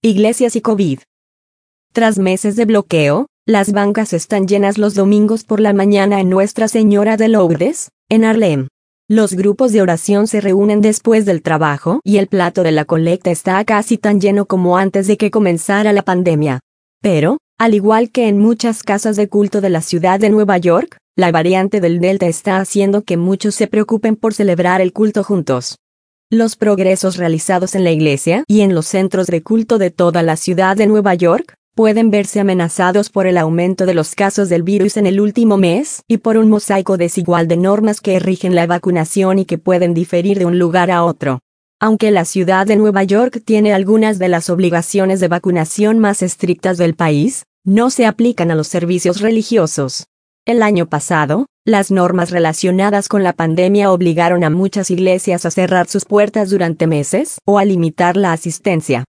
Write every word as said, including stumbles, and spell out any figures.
Iglesias y COVID. Tras meses de bloqueo, las bancas están llenas los domingos por la mañana en Nuestra Señora de Lourdes, en Harlem. Los grupos de oración se reúnen después del trabajo y el plato de la colecta está casi tan lleno como antes de que comenzara la pandemia. Pero, al igual que en muchas casas de culto de la ciudad de Nueva York, la variante del Delta está haciendo que muchos se preocupen por celebrar el culto juntos. Los progresos realizados en la iglesia y en los centros de culto de toda la ciudad de Nueva York pueden verse amenazados por el aumento de los casos del virus en el último mes y por un mosaico desigual de normas que rigen la vacunación y que pueden diferir de un lugar a otro. Aunque la ciudad de Nueva York tiene algunas de las obligaciones de vacunación más estrictas del país, no se aplican a los servicios religiosos. El año pasado, las normas relacionadas con la pandemia obligaron a muchas iglesias a cerrar sus puertas durante meses o a limitar la asistencia.